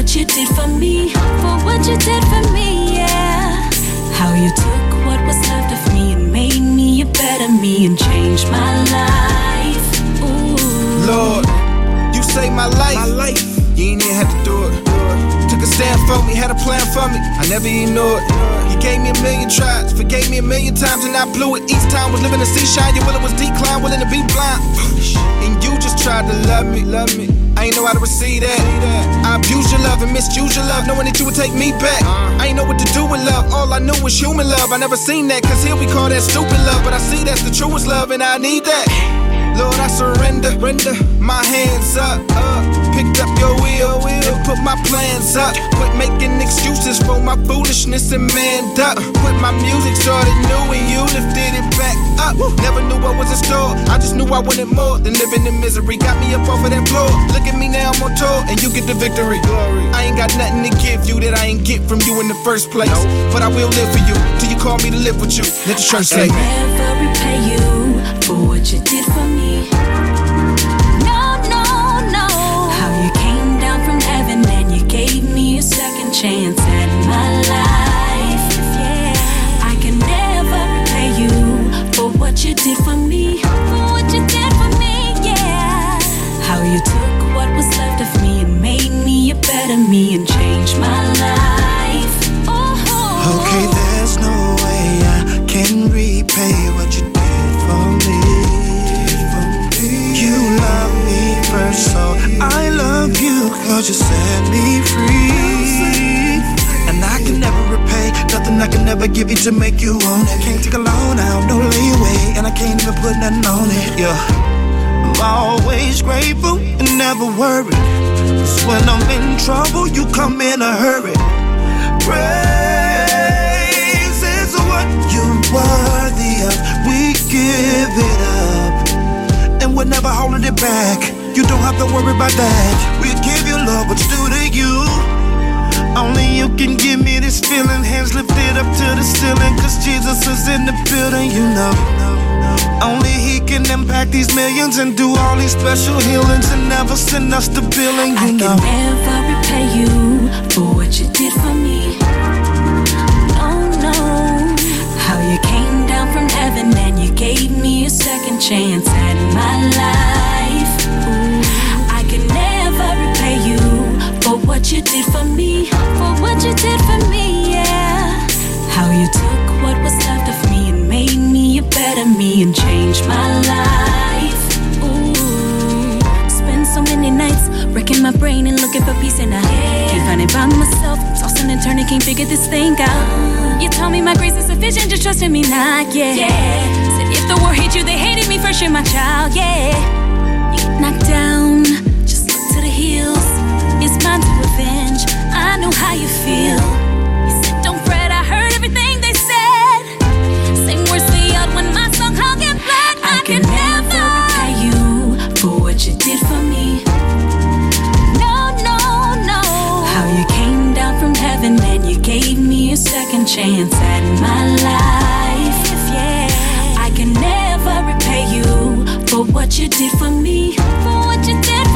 what you did for me, for what you did for me, yeah. How you took what was left of me and made me a better me and changed my life. Ooh. Lord, you saved my life. You ain't even had to do it. Took a stand for me, had a plan for me. I never even knew it. You gave me a million tries, forgave me a million times, and I blew it. Each time was living in seashine. Your willing was decline, willing to be blind. And you just tried to love me. I ain't know how to receive that. I abused your love and misused your love, knowing that you would take me back. I ain't know what to do with love. All I knew was human love. I never seen that, cause here we call that stupid love. But I see that's the truest love, and I need that. Lord, I surrender, my hands up, picked up your wheel, and put my plans up. Quit making excuses for my foolishness and manned up. Put my music started new and you lifted it back up. Never knew what was in store, I just knew I wanted more than living in misery. Got me up off of that floor, look at me now, I'm on tour, and you get the victory. I ain't got nothing to give you that I ain't get from you in the first place. But I will live for you, till you call me to live with you. Let the church say, I can never repay you for what you did for me. No. How you came down from heaven and you gave me a second chance at my life. Yeah, I can never repay you for what you did for me. For what you did for me, yeah. How you took what was left of me and made me a better me and changed my life. Oh. Okay, there's no way I can repay what you did for me. You love me first, so I love you, cause you set me free. And I can never repay nothing I can never give you to make you own it. Can't take a loan out, no layaway, and I can't even put nothing on it, yeah. I'm always grateful and never worried, 'cause when I'm in trouble, you come in a hurry. Praise is what you're worthy of, we give it up. And we're never holding it back. You don't have to worry about that. We give you love, what's due to you. Only you can give me this feeling. Hands lifted up to the ceiling, 'cause Jesus is in the building, you know. Only he can impact these millions and do all these special healings and never send us the billing, you know. I can never repay you for what you did for me. No. How you came down from heaven and you gave me a second chance at my life. Ooh, I can never repay you for what you did for me. For what you did for me, yeah. How you took what was left of me and made me a better me and changed my life. Ooh, spent so many nights wrecking my brain and looking for peace and I can't find it by myself. Tossing and turning, can't figure this thing out. You told me my grace is sufficient, just trust in me not, yeah. Said if the world hate you, they hated me first, you're my child, yeah. You get knocked down, just look to the hills. It's mine to avenge, I know how you feel. You said don't fret, I heard everything they said. Same words they yelled when my song hung in blood. I can never repay you for what you did for me. No. How you came down from heaven and you gave me a second chance at my life. Yeah, I can never repay you for what you did for me. For what you did